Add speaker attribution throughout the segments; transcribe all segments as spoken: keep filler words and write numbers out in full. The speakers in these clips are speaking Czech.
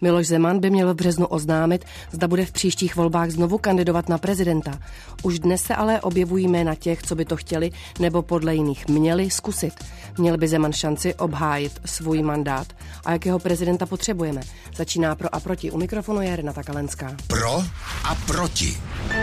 Speaker 1: Miloš Zeman by měl v březnu oznámit, zda bude v příštích volbách znovu kandidovat na prezidenta. Už dnes se ale objevují jména těch, co by to chtěli, nebo podle jiných měli zkusit. Měl by Zeman šanci obhájit svůj mandát. A jakého prezidenta potřebujeme? Začíná Pro a proti. U mikrofonu je Renata Kalenská.
Speaker 2: Pro a proti.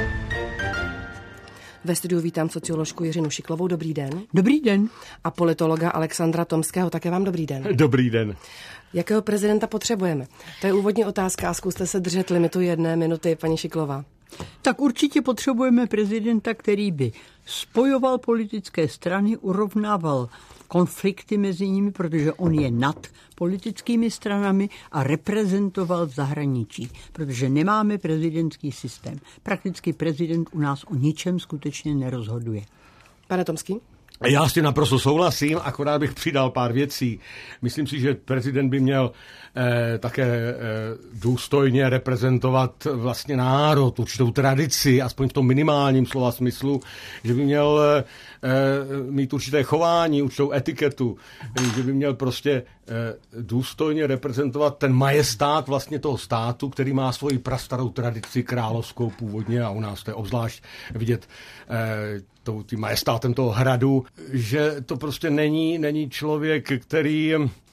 Speaker 1: Ve studiu vítám socioložku Jiřinu Šiklovou. Dobrý den.
Speaker 3: Dobrý den.
Speaker 1: A politologa Alexandra Tomského. Také vám dobrý den.
Speaker 4: Dobrý den.
Speaker 1: Jakého prezidenta potřebujeme? To je úvodní otázka a zkuste se držet limitu jedné minuty, paní Šiklová.
Speaker 3: Tak určitě potřebujeme prezidenta, který by spojoval politické strany, urovnával konflikty mezi nimi, protože on je nad politickými stranami a reprezentoval v zahraničí, protože nemáme prezidentský systém. Prakticky prezident u nás o ničem skutečně nerozhoduje.
Speaker 1: Pane Tomský?
Speaker 4: Já s tím naprosto souhlasím, akorát bych přidal pár věcí. Myslím si, že prezident by měl eh, také eh, důstojně reprezentovat vlastně národ, určitou tradici, aspoň v tom minimálním slova smyslu, že by měl eh, mít určité chování, určitou etiketu, že by měl prostě eh, důstojně reprezentovat ten majestát vlastně toho státu, který má svoji prastarou tradici královskou původně a u nás to je obzvlášť vidět eh, tím majestátem toho hradu, že to prostě není, není člověk, který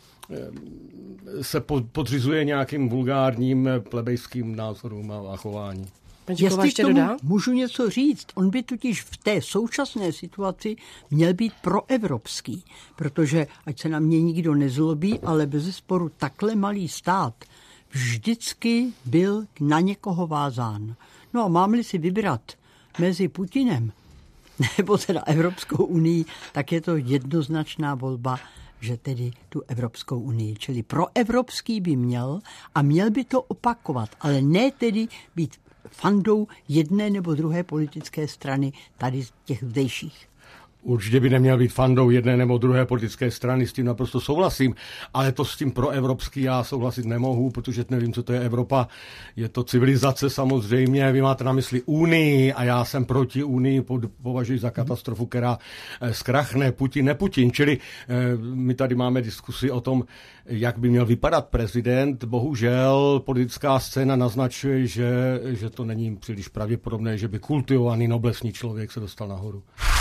Speaker 4: se podřizuje nějakým vulgárním plebejským názorům a chování.
Speaker 3: Jestli k tomu můžu něco říct, on by totiž v té současné situaci měl být proevropský, protože, ať se na mě nikdo nezlobí, ale bezesporu takhle malý stát vždycky byl na někoho vázán. No a mám-li si vybrat mezi Putinem nebo teda Evropskou unii, tak je to jednoznačná volba, že tedy tu Evropskou unii. Čili proevropský by měl a měl by to opakovat, ale ne tedy být fandou jedné nebo druhé politické strany tady z těch zdejších.
Speaker 4: Určitě by neměl být fandou jedné nebo druhé politické strany, s tím naprosto souhlasím, ale to s tím proevropský já souhlasit nemohu, protože nevím, co to je Evropa. Je to civilizace samozřejmě, vy máte na mysli Unii a já jsem proti Unii, považuji za katastrofu, která zkrachne, Putin, ne Putin. Čili my tady máme diskusi o tom, jak by měl vypadat prezident. Bohužel politická scéna naznačuje, že, že to není příliš pravděpodobné, že by kultivovaný noblesní člověk se dostal nahoru.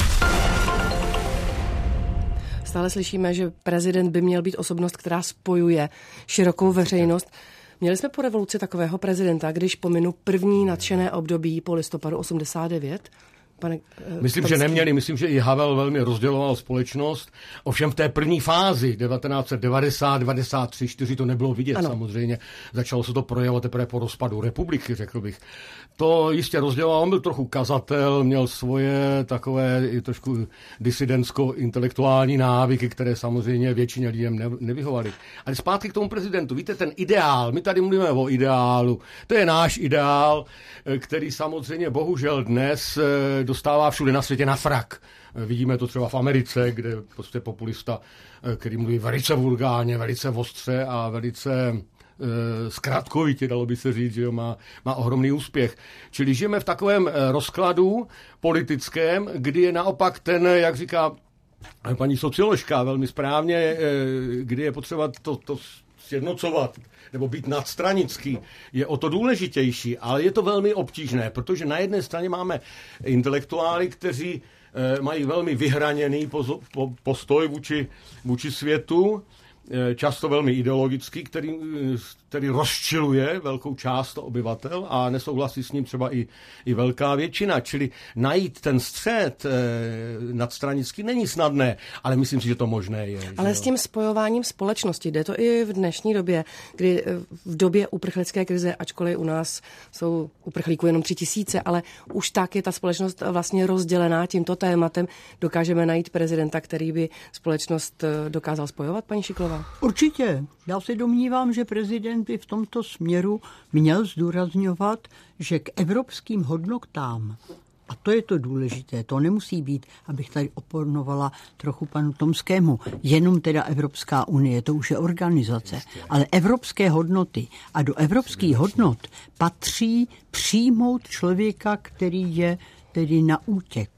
Speaker 1: Stále slyšíme, že prezident by měl být osobnost, která spojuje širokou veřejnost. Měli jsme po revoluci takového prezidenta, když pominu první nadšené období po listopadu osmdesát devět? Pane,
Speaker 4: myslím,
Speaker 1: Tomský.
Speaker 4: že neměli. Myslím, že i Havel velmi rozděloval společnost. Ovšem v té první fázi devatenáct set devadesát, devadesát tři, čtyři to nebylo vidět ano. Samozřejmě. Začalo se to projevovat teprve po rozpadu republiky, řekl bych. To jistě rozděloval. On byl trochu kazatel, měl svoje takové i trošku disidentsko-intelektuální návyky, které samozřejmě většině lidem ne- nevyhovaly. Ale zpátky k tomu prezidentu. Víte, ten ideál, my tady mluvíme o ideálu. To je náš ideál, který samozřejmě bohužel dnes dostává všude na světě na frak. Vidíme to třeba v Americe, kde prostě populista, který mluví velice vulgárně, velice ostře a velice zkratkovitě, dalo by se říct, že má, má ohromný úspěch. Čili žijeme v takovém rozkladu politickém, kdy je naopak ten, jak říká paní socioložka velmi správně, kdy je potřeba to, to sjednocovat nebo být nadstranický, je o to důležitější, ale je to velmi obtížné, protože na jedné straně máme intelektuály, kteří e, mají velmi vyhraněný pozo, po, postoj vůči, vůči světu, e, často velmi ideologický, který, který rozčiluje velkou část obyvatel a nesouhlasí s ním třeba i, i velká většina. Čili najít ten střed e, nadstranický není snadné, ale myslím si, že to možné je.
Speaker 1: Ale s tím spojováním společnosti, jde to i v dnešní době, kdy v době uprchlické krize, ačkoliv u nás jsou uprchlíků jenom tři tisíce, ale už tak je ta společnost vlastně rozdělená tímto tématem. Dokážeme najít prezidenta, který by společnost dokázal spojovat, paní Šiklová?
Speaker 3: Určitě. Já se domnívám, že prezident by v tomto směru měl zdůrazňovat, že k evropským hodnotám, a to je to důležité, to nemusí být, abych tady opornovala trochu panu Tomskému, jenom teda Evropská unie, to už je organizace, ale evropské hodnoty. A do evropských hodnot patří přijmout člověka, který je tedy na útěku.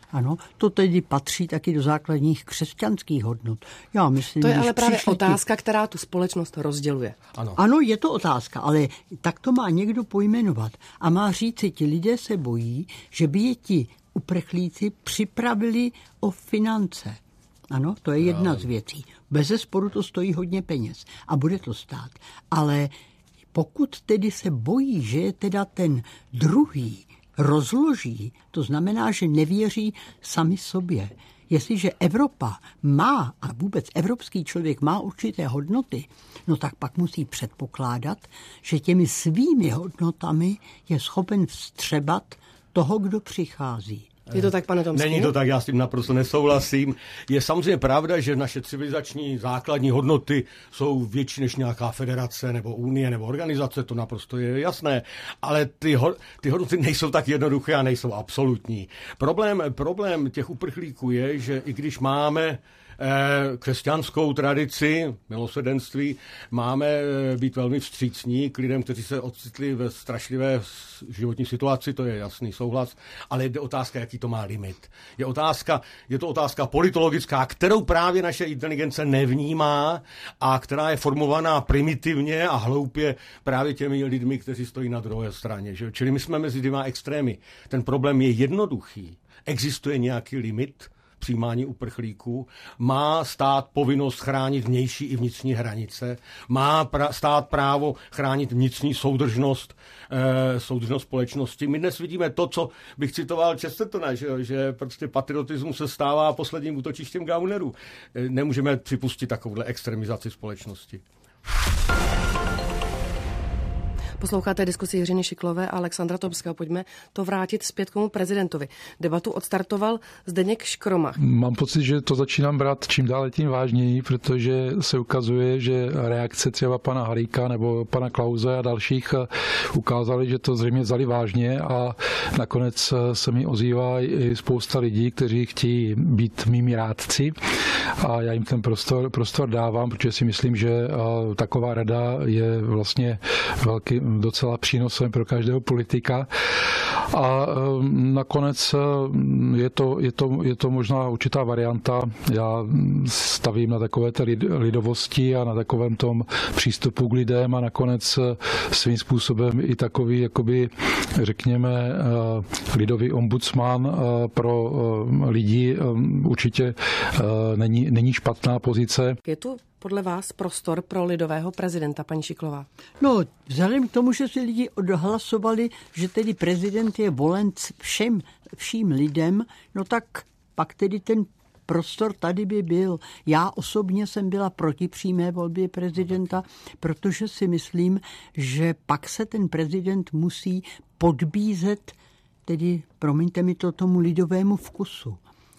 Speaker 3: Ano, to tedy patří taky do základních křesťanských hodnot. Já myslím,
Speaker 1: to je ale právě
Speaker 3: přišli...
Speaker 1: otázka, která tu společnost rozděluje.
Speaker 3: Ano. ano, je to otázka, ale tak to má někdo pojmenovat. A má říci, ti lidé se bojí, že by je ti uprchlíci připravili o finance. Ano, to je jedna z věcí. Bezesporu to stojí hodně peněz a bude to stát. Ale pokud tedy se bojí, že je teda ten druhý rozloží, to znamená, že nevěří sami sobě. Jestliže Evropa má, a vůbec evropský člověk má určité hodnoty, no tak pak musí předpokládat, že těmi svými hodnotami je schopen vstřebat toho, kdo přichází.
Speaker 1: Je to tak, pane Tomský?
Speaker 4: Není to tak, já s tím naprosto nesouhlasím. Je samozřejmě pravda, že naše civilizační základní hodnoty jsou větší než nějaká federace nebo unie nebo organizace, to naprosto je jasné, ale ty, ho, ty hodnoty nejsou tak jednoduché a nejsou absolutní. Problém, problém těch uprchlíků je, že i když máme křesťanskou tradici, milosrdenství, máme být velmi vstřícní k lidem, kteří se ocitli ve strašlivé životní situaci, to je jasný souhlas, ale je otázka, jaký to má limit. Je, otázka, je to otázka politologická, kterou právě naše inteligence nevnímá a která je formovaná primitivně a hloupě právě těmi lidmi, kteří stojí na druhé straně. Že? Čili my jsme mezi dvěma extrémy. Ten problém je jednoduchý. Existuje nějaký limit přijímání uprchlíků, má stát povinnost chránit vnější i vnitřní hranice, má pra, stát právo chránit vnitřní soudržnost, eh, soudržnost společnosti. My dnes vidíme to, co bych citoval Chestertona, že, že prostě patriotismus se stává posledním útočištěm gaunerů. Eh, nemůžeme připustit takovouhle extremizaci společnosti.
Speaker 1: Posloucháte diskusi Jiřiny Šiklové a Alexandra Tomského. Pojďme to vrátit zpět k tomu prezidentovi. Debatu odstartoval Zdeněk Škromach.
Speaker 5: Mám pocit, že to začínám brát čím dále tím vážněji, protože se ukazuje, že reakce třeba pana Halíka nebo pana Klause a dalších ukázaly, že to zřejmě vzali vážně a nakonec se mi ozývá i spousta lidí, kteří chtějí být mými rádci a já jim ten prostor, prostor dávám, protože si myslím, že taková rada je vlastně velký docela přínosem pro každého politika. A nakonec je to, je to, je to možná určitá varianta. Já stavím na takové té lidovosti a na takovém tom přístupu k lidem a nakonec svým způsobem i takový, jakoby, řekněme, lidový ombudsman pro lidi určitě není, není špatná pozice.
Speaker 1: Je tu podle vás prostor pro lidového prezidenta, paní Šiklová?
Speaker 3: No, vzhledem k tomu, že si lidi odhlasovali, že tedy prezident je volen všem, vším lidem, no tak pak tedy ten prostor tady by byl. Já osobně jsem byla proti přímé volbě prezidenta, protože si myslím, že pak se ten prezident musí podbízet, tedy, promiňte mi to, tomu lidovému vkusu.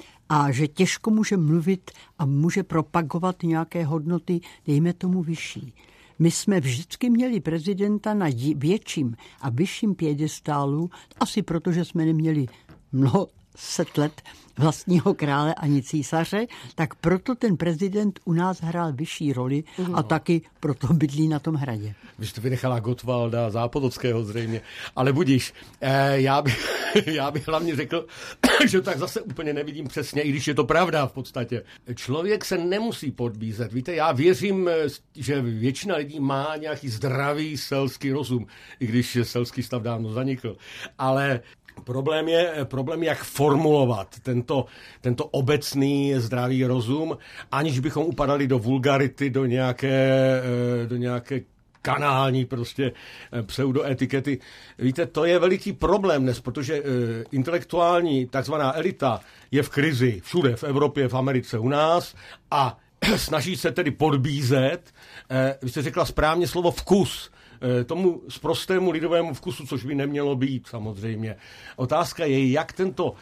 Speaker 3: A že těžko může mluvit a může propagovat nějaké hodnoty, dejme tomu vyšší. My jsme vždycky měli prezidenta na větším a vyšším piedestálu, asi protože jsme neměli mnoho set let vlastního krále ani císaře, tak proto ten prezident u nás hrál vyšší roli a no. taky proto bydlí na tom hradě.
Speaker 4: Vy jste vynechala Gottwalda, Zápotockého zřejmě, ale budíš, eh, já, bych, já bych hlavně řekl, že tak zase úplně nevidím přesně, i když je to pravda v podstatě. Člověk se nemusí podbízet. Víte, já věřím, že většina lidí má nějaký zdravý selský rozum, i když selský stav dávno zanikl, ale Problém je, problém, jak formulovat tento, tento obecný zdravý rozum, aniž bychom upadali do vulgarity, do nějaké, do nějaké kanální prostě pseudoetikety. Víte, to je veliký problém dnes, protože intelektuální takzvaná elita je v krizi všude, v Evropě, v Americe, u nás a snaží se tedy podbízet, vy jste řekla správně slovo vkus, tomu sprostému lidovému vkusu, což by nemělo být samozřejmě. Otázka je, jak tento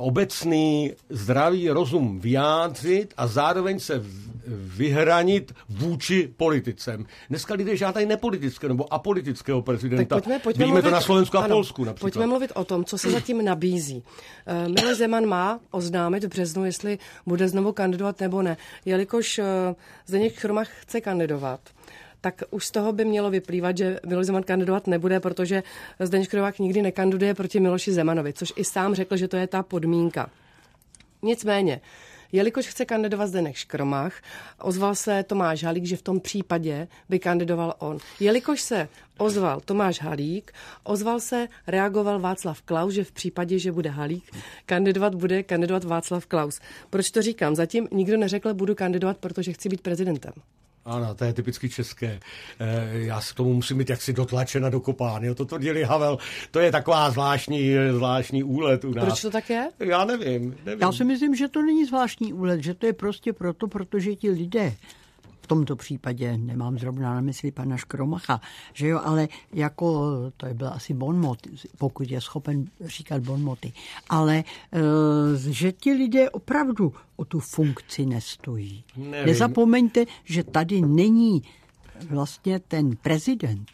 Speaker 4: obecný zdravý rozum vyjádřit a zároveň se vyhranit vůči politicem. Dneska lidé žádají nepolitického nebo apolitického prezidenta.
Speaker 1: Pojďme, pojďme
Speaker 4: Vidíme
Speaker 1: mluvit,
Speaker 4: to na Slovensku a
Speaker 1: ano,
Speaker 4: Polsku například.
Speaker 1: Pojďme mluvit o tom, co se zatím nabízí. Miloš Zeman má oznámit v březnu, jestli bude znovu kandidovat nebo ne. Jelikož Zdeněk Škromach chce kandidovat, tak už z toho by mělo vyplývat, že Miloš Zeman kandidovat nebude, protože Zdeněk Škromach nikdy nekandiduje proti Miloši Zemanovi, což i sám řekl, že to je ta podmínka. Nicméně, jelikož chce kandidovat Zdeněk Škromach, ozval se Tomáš Halík, že v tom případě by kandidoval on. Jelikož se ozval Tomáš Halík, ozval se, reagoval Václav Klaus, že v případě, že bude Halík, kandidovat bude kandidovat Václav Klaus. Proč to říkám? Zatím nikdo neřekl, budu kandidovat, protože chci být prezidentem.
Speaker 4: Ano, to je typicky české. Já se k tomu musím být jaksi dotlačena do kopán. Jo, to tvrdili Havel. To je taková zvláštní, zvláštní úlet u nás.
Speaker 1: Proč to tak je?
Speaker 4: Já nevím, nevím.
Speaker 3: Já si myslím, že to není zvláštní úlet, že to je prostě proto, protože ti lidé, v tomto případě nemám zrovna na mysli pana Škromacha, že jo, ale jako, to je byl asi bonmot, pokud je schopen říkat bonmoty, ale že ti lidé opravdu o tu funkci nestojí. Nevím. Nezapomeňte, že tady není vlastně ten prezident,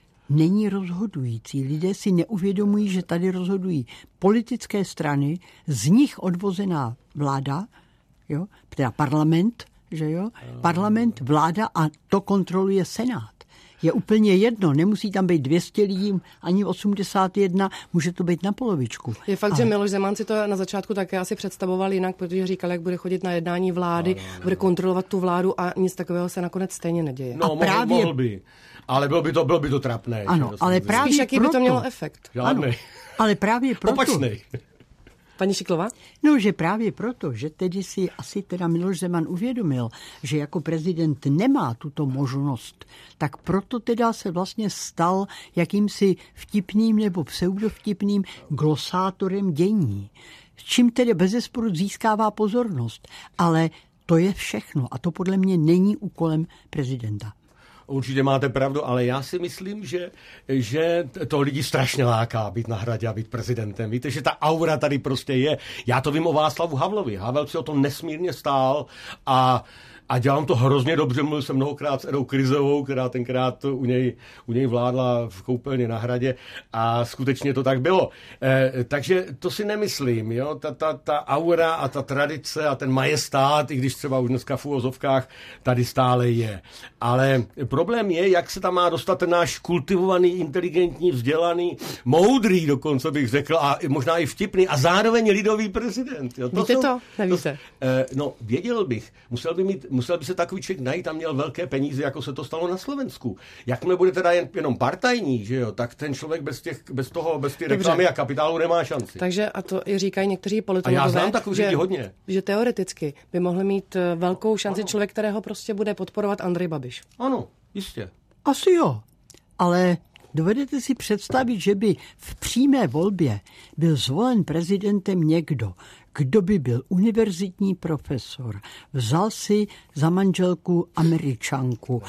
Speaker 3: není rozhodující. Lidé si neuvědomují, že tady rozhodují politické strany, z nich odvozená vláda, jo, teda parlament, že jo? Parlament, vláda a to kontroluje Senát. Je úplně jedno, nemusí tam být dvě stě lidí, ani osmdesát jedna, může to být na polovičku.
Speaker 1: Je fakt, ale... že Miloš Zeman si to na začátku také asi představoval jinak, protože říkal, jak bude chodit na jednání vlády, no, no, no. bude kontrolovat tu vládu a nic takového se nakonec stejně neděje.
Speaker 4: No,
Speaker 1: a
Speaker 4: mohl, právě... mohl by, ale bylo by to, bylo by to trapné.
Speaker 3: Ano, ale právě
Speaker 1: spíš, jaký
Speaker 3: proto...
Speaker 1: by to mělo efekt.
Speaker 4: Žádný.
Speaker 3: Ano, ale právě proto...
Speaker 4: Opačnej.
Speaker 1: Paní Šiklová?
Speaker 3: No, že právě proto, že tedy si asi teda Miloš Zeman uvědomil, že jako prezident nemá tuto možnost, tak proto teda se vlastně stal jakýmsi vtipným nebo pseudovtipným glosátorem dění. Čím tedy bezesporu získává pozornost. Ale to je všechno a to podle mě není úkolem prezidenta.
Speaker 4: Určitě máte pravdu, ale já si myslím, že, že to lidi strašně láká být na Hradě a být prezidentem. Víte, že ta aura tady prostě je. Já to vím o Václavu Havlovi. Havel si o to nesmírně stál a A dělám to hrozně dobře, mluvil jsem mnohokrát s Edou Kryzovou, která tenkrát u něj, u něj vládla v koupelně na Hradě a skutečně to tak bylo. E, takže to si nemyslím, jo? Ta, ta, ta aura a ta tradice a ten majestát, i když třeba už dneska v úvozovkách tady stále je. Ale problém je, jak se tam má dostat ten náš kultivovaný, inteligentní, vzdělaný, moudrý dokonce bych řekl, a možná i vtipný a zároveň lidový prezident. Jo? To
Speaker 1: Víte
Speaker 4: jsou,
Speaker 1: to? Nevíte?
Speaker 4: To, e, no, věděl bych. Musel by mít Musel by se takový člověk najít a měl velké peníze, jako se to stalo na Slovensku. Jakmile bude teda jen, jenom partajní, že jo, tak ten člověk bez, těch, bez toho, bez té reklamy a kapitálu nemá šanci.
Speaker 1: Takže a to i říkají někteří politologové,
Speaker 4: a já znám takový
Speaker 1: že,
Speaker 4: hodně.
Speaker 1: že teoreticky by mohl mít velkou šanci ano. člověk, kterého prostě bude podporovat Andrej Babiš.
Speaker 4: Ano, jistě.
Speaker 3: Asi jo, ale dovedete si představit, že by v přímé volbě byl zvolen prezidentem někdo, kdo by byl univerzitní profesor, vzal si za manželku Američanku,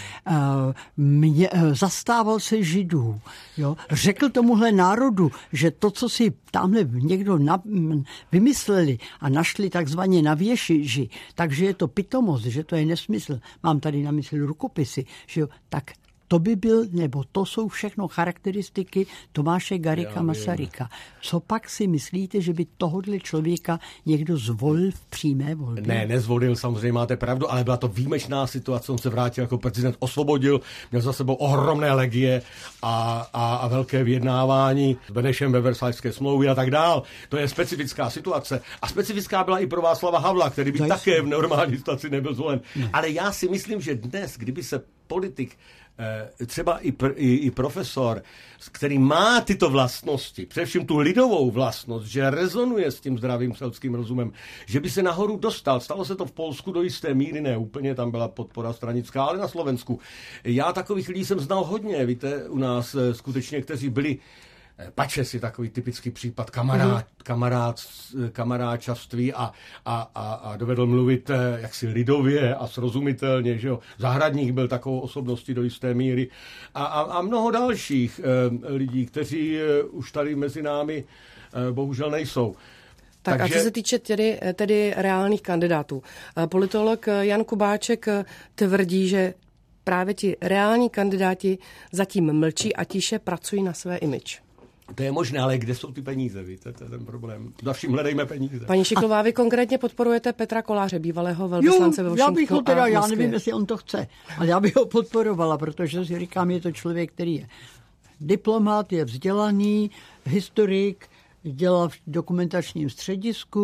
Speaker 3: mě, zastával se Židů, jo, řekl tomuhle národu, že to, co si tamhle někdo na, vymysleli a našli takzvaně na věži, takže je to pitomost, že to je nesmysl, mám tady na mysli rukopisy, že jo, tak to by byl, nebo to jsou všechno charakteristiky Tomáše Garrigua Masaryka. Co pak si myslíte, že by tohodle člověka někdo zvolil v přímé volbě?
Speaker 4: Ne, nezvolil, samozřejmě máte pravdu, ale byla to výjimečná situace, on se vrátil jako prezident, osvobodil, měl za sebou ohromné legie a, a, a velké vyjednávání s Benešem ve Versajské smlouvě a tak dál. To je specifická situace. A specifická byla i pro Václava Havla, který by Zajistě. také v normální situaci nebyl zvolen. Ne. Ale já si myslím, že dnes, kdyby se politik třeba i, pr, i, i profesor, který má tyto vlastnosti, především tu lidovou vlastnost, že rezonuje s tím zdravým selským rozumem, že by se nahoru dostal. Stalo se to v Polsku do jisté míry, ne úplně, tam byla podpora stranická, ale na Slovensku. Já takových lidí jsem znal hodně, víte, u nás skutečně, kteří byli Pačes je takový typický případ kamarád, kamarád, kamaráčavství a, a, a, a dovedl mluvit jaksi lidově a srozumitelně, že jo. Zahradník byl takovou osobností do jisté míry a, a, a mnoho dalších e, lidí, kteří e, už tady mezi námi e, bohužel nejsou.
Speaker 1: Tak Takže... a co se týče tedy, tedy reálných kandidátů. Politolog Jan Kubáček tvrdí, že právě ti reální kandidáti zatím mlčí a tiše pracují na své image.
Speaker 4: To je možné, ale kde jsou ty peníze, víte, to je ten problém. Za vším hledejme peníze.
Speaker 1: Paní Šiklová, vy konkrétně podporujete Petra Koláře, bývalého velvyslance ve Washingtonu.
Speaker 3: Já bych ho teda, já nevím, jestli on to chce, ale já bych ho podporovala, protože si říkám, je to člověk, který je diplomat, je vzdělaný, historik, dělal v dokumentačním středisku,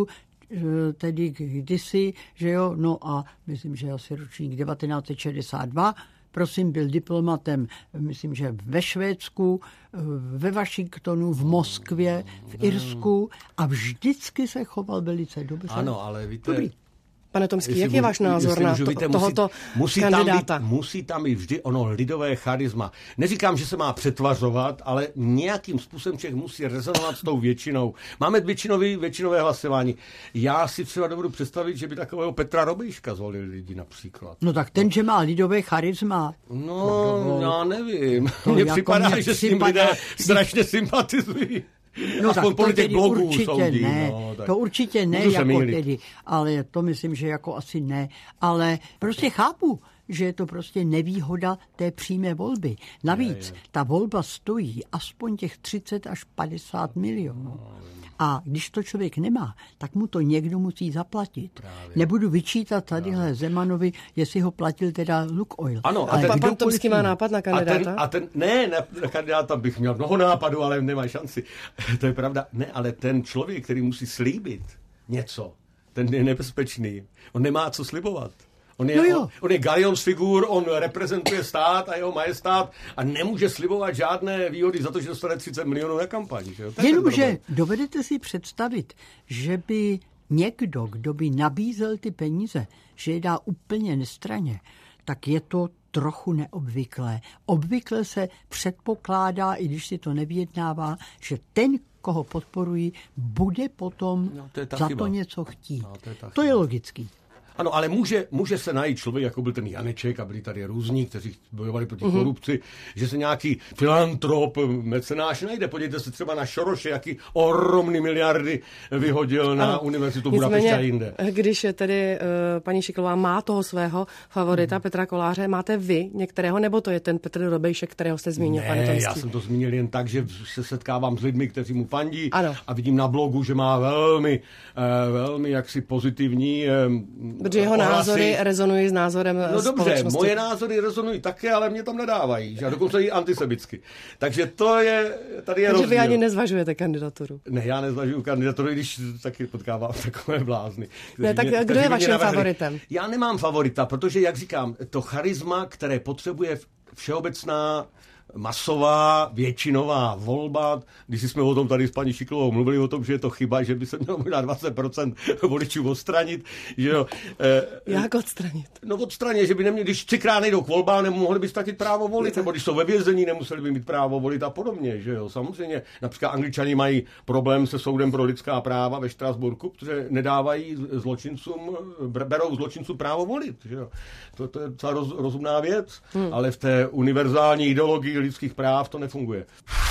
Speaker 3: tedy kdysi, že jo, no a myslím, že asi ročník devatenáct set šedesát dva, prosím, byl diplomatem, myslím, že ve Švédsku, ve Washingtonu, v Moskvě, v Irsku a vždycky se choval velice dobře.
Speaker 4: Ano, ale víte...
Speaker 3: Dobrý.
Speaker 1: Pane Tomský, jak je váš názor na to, víte, tohoto
Speaker 4: musí, musí
Speaker 1: kandidáta?
Speaker 4: Tam být, musí tam být vždy ono lidové charisma. Neříkám, že se má přetvařovat, ale nějakým způsobem člověk musí rezonovat s tou většinou. Máme většinový, většinové hlasování. Já si třeba dovedu představit, že by takového Petra Robejška zvolili lidi například.
Speaker 3: No tak ten, že má lidové charisma.
Speaker 4: No, no já nevím. Mně
Speaker 3: jako
Speaker 4: připadá,
Speaker 3: mě
Speaker 4: že s tím
Speaker 3: připadá,
Speaker 4: lidé strašně sympatizují.
Speaker 3: No tak to tedy určitě
Speaker 4: soudí,
Speaker 3: ne,
Speaker 4: no,
Speaker 3: to určitě ne jako tedy, ale to myslím, že jako asi ne, ale prostě chápu, že je to prostě nevýhoda té přímé volby. Navíc je, je. ta volba stojí aspoň těch třicet až padesát milionů. A když to člověk nemá, tak mu to někdo musí zaplatit. Právě. Nebudu vyčítat tadyhle Zemanovi, jestli ho platil teda Lukoil.
Speaker 4: Ano,
Speaker 1: a ten, pan Tomský má nápad na kandidáta?
Speaker 4: A ten, a ten, ne, na, na kandidáta bych měl mnoho nápadů, ale nemá šanci. To je pravda. Ne, ale ten člověk, který musí slíbit něco, ten je nebezpečný. On nemá co slibovat. On je, no on, on je Galions figur, on reprezentuje stát a jeho majestát a nemůže slibovat žádné výhody za to, že dostane třicet milionů na kampaň.
Speaker 3: Jenomže dovedete si představit, že by někdo, kdo by nabízel ty peníze, že je dá úplně nestranně, tak je to trochu neobvyklé. Obvykle se předpokládá, i když si to nevyjednává, že ten, koho podporují, bude potom no, to za chyba. to něco chtít. No, to je, to je logický.
Speaker 4: Ano, ale může, může se najít člověk, jako byl ten Janeček a byli tady různí, kteří bojovali proti mm-hmm. korupci, že se nějaký filantrop, mecenáš najde. Podívejte se třeba na Šoroše, jaký ohromný miliardy vyhodil na ano. univerzitu Budapešti a jinde.
Speaker 1: Když tedy uh, paní Šiklová má toho svého favorita mm. Petra Koláře, máte vy některého, nebo to je ten Petr Robejšek, kterého jste zmínil,
Speaker 4: ne,
Speaker 1: pane Tomský?
Speaker 4: Já jsem to zmínil jen tak, že se setkávám s lidmi, kteří mu fandí
Speaker 1: ano.
Speaker 4: a vidím na blogu, že má velmi, uh, velmi jaksi pozitivní uh,
Speaker 1: protože jeho ohlasy. Názory rezonují s názorem
Speaker 4: no
Speaker 1: společnosti.
Speaker 4: Dobře, moje názory rezonují také, ale mě tam nedávají, že? A dokonce i antisemicky. Takže to je, tady je
Speaker 1: Takže
Speaker 4: rozdíl.
Speaker 1: vy ani nezvažujete kandidaturu.
Speaker 4: Ne, já nezvažuju kandidaturu, když taky potkávám takové blázny.
Speaker 1: Ne, tak mě, kdo je vaším favoritem?
Speaker 4: Já nemám favorita, protože, jak říkám, to charisma, které potřebuje všeobecná masová, většinová volba, když jsme o tom tady s paní Šiklovou mluvili o tom, že je to chyba, že by se mělo možná dvacet procent voličů odstranit. Že jo,
Speaker 1: eh, Jak odstranit?
Speaker 4: No odstranit, že by neměli, když třikrát nejdou k volbám, nemohli by ztratit právo volit, nebo když jsou ve vězení, nemuseli by mít právo volit a podobně. Že jo, samozřejmě. Například Angličani mají problém se soudem pro lidská práva ve Štrasburku, protože nedávají zločincům, berou zločincům právo volit. Že jo. To, to je docela roz, rozumná věc, hmm. ale v té univerzální ideologii lidských práv to nefunguje.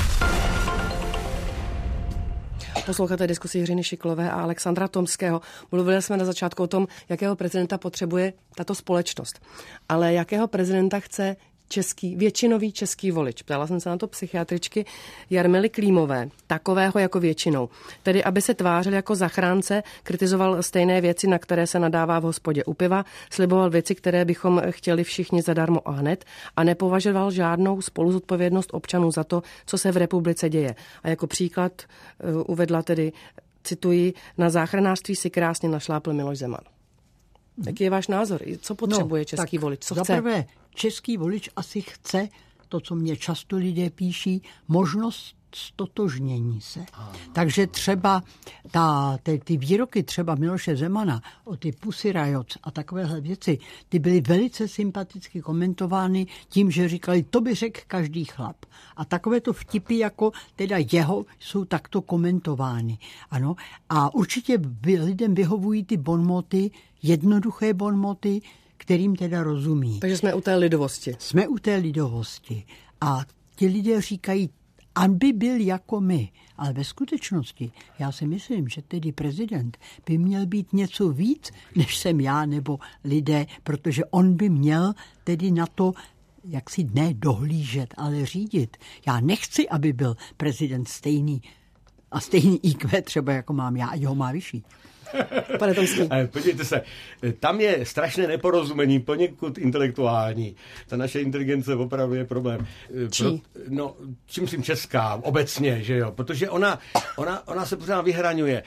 Speaker 1: Posloucháte diskusi Jiřiny Šiklové a Alexandra Tomského. Mluvili jsme na začátku o tom, jakého prezidenta potřebuje tato společnost. Ale jakého prezidenta chce český, většinový český volič. Ptala jsem se na to psychiatričky Jarmily Klímové, takového jako většinou. Tedy, aby se tvářil jako zachránce, kritizoval stejné věci, na které se nadává v hospodě u piva, sliboval věci, které bychom chtěli všichni zadarmo a hned a nepovažoval žádnou spoluzodpovědnost občanů za to, co se v republice děje. A jako příklad uh, uvedla tedy, cituji, na záchranářství si krásně našlápl Miloš Zeman. Jaký je váš názor? Co potřebuje no, český volič? Co chce?
Speaker 3: Zaprvé, český volič asi chce to, co mě často lidé píší, možnost stotožnění se. Aha. Takže třeba ta, ty, ty výroky třeba Miloše Zemana o ty Pussy Riots a takovéhle věci, ty byly velice sympaticky komentovány tím, že říkali, to by řekl každý chlap. A takovéto vtipy jako teda jeho jsou takto komentovány. Ano. A určitě lidem vyhovují ty bonmoty, jednoduché bonmoty, kterým teda rozumí.
Speaker 1: Takže jsme u té lidovosti.
Speaker 3: Jsme u té lidovosti. A ti lidé říkají, aby byl jako my. Ale ve skutečnosti já si myslím, že tedy prezident by měl být něco víc, než jsem já nebo lidé, protože on by měl tedy na to, jak si ne dohlížet, ale řídit. Já nechci, aby byl prezident stejný a stejný í kvé třeba, jako mám já, a jeho má vyšší.
Speaker 1: Pane Tomský.
Speaker 4: Podívejte se, tam je strašné neporozumění, poněkud intelektuální. Ta naše inteligence opravdu je problém.
Speaker 1: Čí?
Speaker 4: Pro, no, čím myslím česká, obecně, že jo, protože ona, ona, ona se pořád vyhraňuje.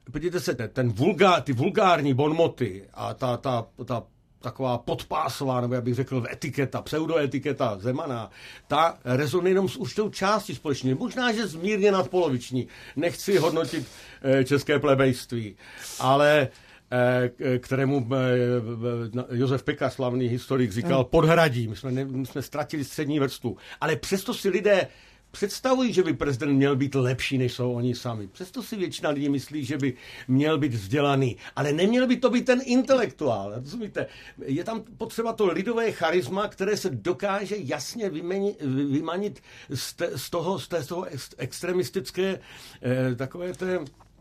Speaker 4: podívejte se, ten vulgá, ty vulgární bonmoty a ta, ta, ta taková podpásová, nebo já bych řekl etiketa, pseudoetiketa Zemana, ta rezonuje jenom s určitou částí společně. Možná, že zmírně nadpoloviční. Nechci hodnotit e, české plebejství, ale e, kterému e, Josef Pekař, slavný historik, říkal podhradí. My jsme, ne, my jsme ztratili střední vrstvu. Ale přesto si lidé představují, že by prezident měl být lepší, než jsou oni sami. Přesto si většina lidí myslí, že by měl být vzdělaný. Ale neměl by to být ten intelektuál. Rozumíte? Je tam potřeba to lidové charisma, které se dokáže jasně vymeni, vymanit z, te, z toho, z té, z toho extremistické eh, takové té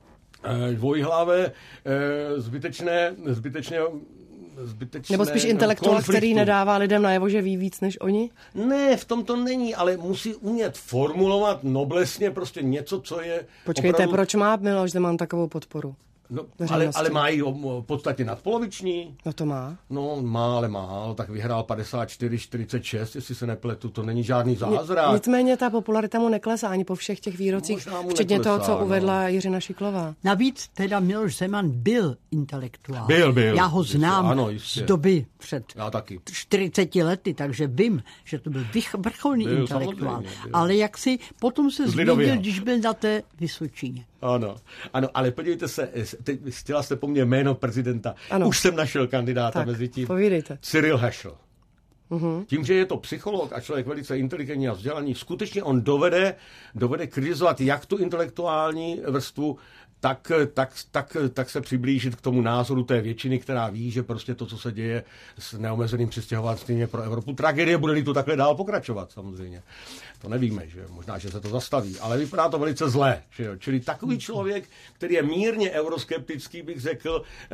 Speaker 4: eh, dvojhlavé, eh, zbytečné, zbytečné Zbytečné,
Speaker 1: nebo spíš intelektuál, konfliktu. Který nedává lidem najevo, že ví víc než oni?
Speaker 4: Ne, v tom to není, ale musí umět formulovat noblesně prostě něco, co je
Speaker 1: Počkejte,
Speaker 4: opravdu...
Speaker 1: proč má Miloš Zeman takovou podporu?
Speaker 4: No, ale, ale má ji v podstatě nadpoloviční.
Speaker 1: No to má.
Speaker 4: No má, ale má, tak vyhrál padesát čtyři čtyřicet šest, jestli se nepletu, to není žádný zázrak.
Speaker 1: Nicméně ta popularita mu neklesá ani po všech těch výrocích, včetně neklesá, toho, co no. uvedla Jiřina Šiklová.
Speaker 3: Navíc teda Miloš Zeman byl intelektuál.
Speaker 4: Byl, byl.
Speaker 3: Já ho znám
Speaker 4: ano,
Speaker 3: z doby před čtyřiceti lety, takže vím, že to byl vrcholný byl, intelektuál. Ale jak si potom se změnil, když byl na té Vysočině.
Speaker 4: Ano, ano, ale podívejte se, teď chtěla jste po mně jméno prezidenta.
Speaker 1: Ano.
Speaker 4: Už jsem našel kandidáta
Speaker 1: tak,
Speaker 4: mezi tím.
Speaker 1: Povídejte.
Speaker 4: Cyril Hašl.
Speaker 1: Uh-huh.
Speaker 4: Tím, že je to psycholog a člověk velice inteligentní a vzdělaný, skutečně on dovede, dovede kritizovat jak tu intelektuální vrstvu, tak, tak, tak, tak se přiblížit k tomu názoru té většiny, která ví, že prostě to, co se děje s neomezeným přistěhovalstvím, je pro Evropu tragédie, bude-li to takhle dál pokračovat, samozřejmě. To nevíme, že možná, že se to zastaví, ale vypadá to velice zlé. Že jo? Čili takový člověk, který je mírně euroskeptický, bych řekl, eh,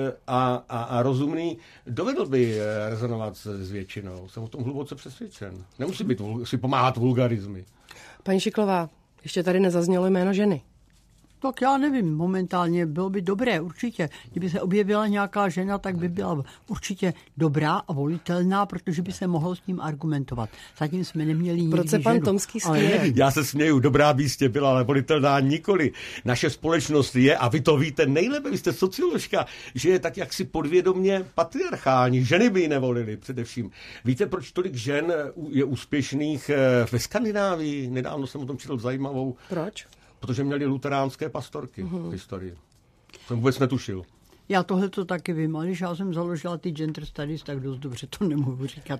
Speaker 4: a, a, a rozumný, dovedl by rezonovat s, s většinou. Jsem o tom hluboce přesvědčen. Nemusí být, si pomáhat vulgarizmy.
Speaker 1: Paní Šiklová, ještě tady nezaznělo jméno ženy.
Speaker 3: Tak já nevím, momentálně bylo by dobré, určitě. Kdyby se objevila nějaká žena, tak by byla určitě dobrá a volitelná, protože by se mohlo s tím argumentovat. Zatím jsme neměli nikdy
Speaker 1: Proč se pan
Speaker 3: ženu.
Speaker 1: Tomský směje?
Speaker 4: Já se směju, dobrá by jistě byla, ale volitelná nikoli. Naše společnost je, a vy to víte nejlépe, vy jste socioložka, že je tak jaksi podvědomě patriarchální. Ženy by ji nevolily především. Víte, proč tolik žen je úspěšných ve Skandinávii? Nedávno jsem o tom četl zajímavou.
Speaker 1: Proč?
Speaker 4: Protože měli luteránské pastorky uh-huh. v historii. Jsem vůbec netušil.
Speaker 3: Já tohle to taky vím, ale když já jsem založila ty gender studies, tak dost dobře to nemohu říkat.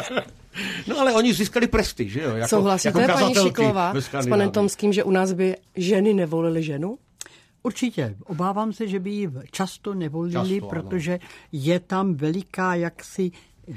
Speaker 4: No ale oni získali prestiž, že jo? Jako,
Speaker 1: souhlasíte,
Speaker 4: jako
Speaker 1: paní Šiklová, s panem Tomským, že u nás by ženy nevolily ženu?
Speaker 3: Určitě. Obávám se, že by ji často nevolili, často, protože ano. je tam veliká, jaksi,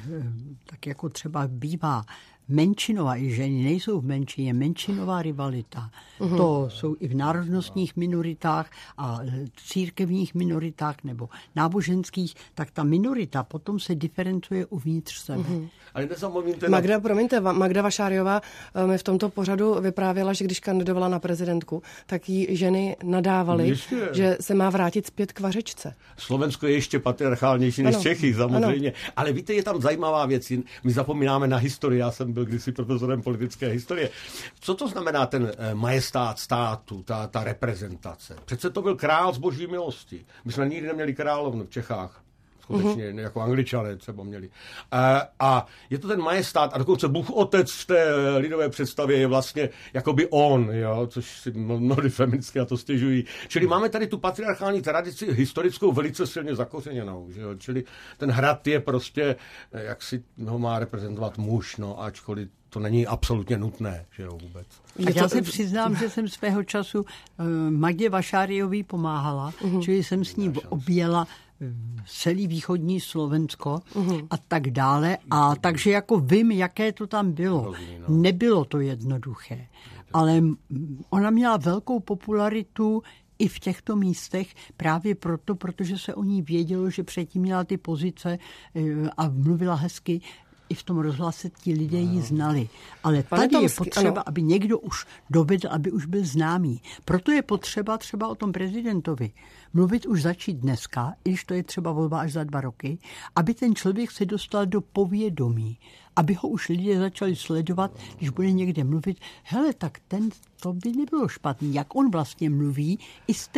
Speaker 3: tak jako třeba bývá, menšinová, i ženy nejsou v menšině, menšinová rivalita. Uhum. To jsou i v národnostních minoritách a církevních minoritách nebo náboženských, tak ta minorita potom se diferencuje uvnitř sebe. Uhum.
Speaker 4: Ale nezapomeňte...
Speaker 1: Magda, promiňte, Magda Vašáriová mi v tomto pořadu vyprávěla, že když kandidovala na prezidentku, tak jí ženy nadávaly, ještě. že se má vrátit zpět k vařečce.
Speaker 4: Slovensko je ještě patriarchálnější než ano. Čechy, samozřejmě. Ano. Ale víte, je tam zajímavá věc. My zapomínáme na historii. Já jsem byl kdysi profesorem politické historie. Co to znamená ten majestát státu, ta, ta reprezentace? Přece to byl král z boží milosti. My jsme nikdy neměli královnu v Čechách. Skutečně, uh-huh. jako Angličané třeba měli. A, a je to ten majestát, a dokonce Bůh Otec v té lidové představě je vlastně jakoby on, jo, což si mnohdy feministky na to stěžují. Čili máme tady tu patriarchální tradici historickou velice silně zakořeněnou, že jo. Čili ten hrad je prostě, jak si ho má reprezentovat muž, no, ačkoliv to není absolutně nutné, že jo, vůbec.
Speaker 3: Tak já se přiznám, že jsem svého času uh, Magdě Vašáriový pomáhala, uh-huh. čili jsem s ní objela celý východní Slovensko uh-huh. a tak dále. A takže jako vím, jaké to tam bylo. Nebylo to jednoduché, ale ona měla velkou popularitu i v těchto místech právě proto, protože se o ní vědělo, že předtím měla ty pozice a mluvila hezky. I v tom rozhlase ti lidé ji znali. Ale
Speaker 1: Pane
Speaker 3: tady
Speaker 1: Tomský,
Speaker 3: je potřeba,
Speaker 1: ano.
Speaker 3: aby někdo už dovedl, aby už byl známý. Proto je potřeba třeba o tom prezidentovi mluvit už začít dneska, i když to je třeba volba až za dva roky, aby ten člověk se dostal do povědomí, aby ho už lidé začali sledovat, když bude někde mluvit. Hele, tak ten, to by nebylo špatný, jak on vlastně mluví, i z té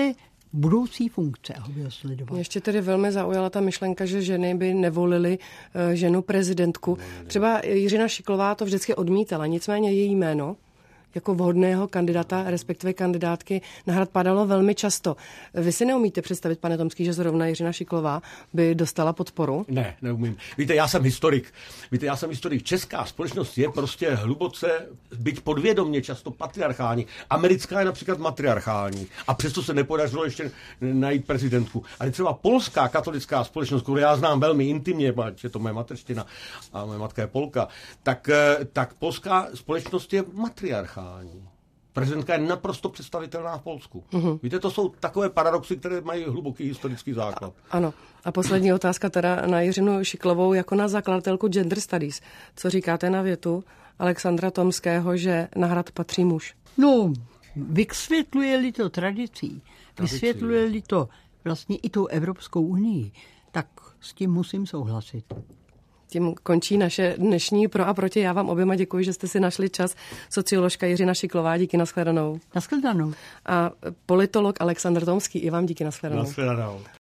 Speaker 3: budoucí funkce, ho byl sledovat.
Speaker 1: Ještě tedy velmi zaujala ta myšlenka, že ženy by nevolily ženu prezidentku. Třeba Jiřina Šiklová to vždycky odmítala, nicméně její jméno jako vhodného kandidáta, respektive kandidátky na Hrad padalo velmi často. Vy si neumíte představit, pane Tomský, že zrovna Jiřina Šiklová by dostala podporu?
Speaker 4: Ne, neumím. Víte, já jsem historik. Víte, já jsem historik. Česká společnost je prostě hluboce, byť podvědomně často patriarchální. Americká je například matriarchální. A přesto se nepodařilo ještě najít prezidentku. Ale třeba polská katolická společnost, kterou já znám velmi intimně, je to moje mateřština a moje matka je Polka, tak, tak polská společnost je matriarchální. Prezidentka je naprosto představitelná v Polsku. Uhum. Víte, to jsou takové paradoxy, které mají hluboký historický základ.
Speaker 1: A, ano. A poslední otázka teda na Jiřinu Šiklovou jako na zakladatelku Gender Studies. Co říkáte na větu Alexandra Tomského, že na Hrad patří muž?
Speaker 3: No, vysvětluje-li to tradicí, vysvětluje-li to vlastně i tou Evropskou unii, tak s tím musím souhlasit.
Speaker 1: Tím končí naše dnešní pro a proti. Já vám oběma děkuji, že jste si našli čas. Socioložka Jiřina Šiklová, díky, nashledanou.
Speaker 3: Nashledanou.
Speaker 1: A politolog Alexandr Tomský, i vám díky, nashledanou.
Speaker 4: Nashledanou.